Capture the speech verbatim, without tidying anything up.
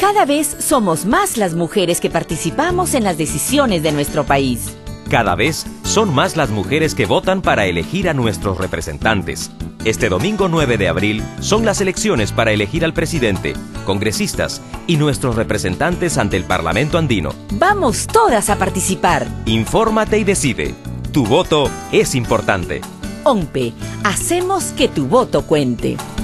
Cada vez somos más las mujeres que participamos en las decisiones de nuestro país. Cada vez son más las mujeres que votan para elegir a nuestros representantes. Este domingo nueve de abril son las elecciones para elegir al presidente, congresistas y nuestros representantes ante el Parlamento andino. Vamos todas a participar. Infórmate y decide. Tu voto es importante. O M P E, hacemos que tu voto cuente.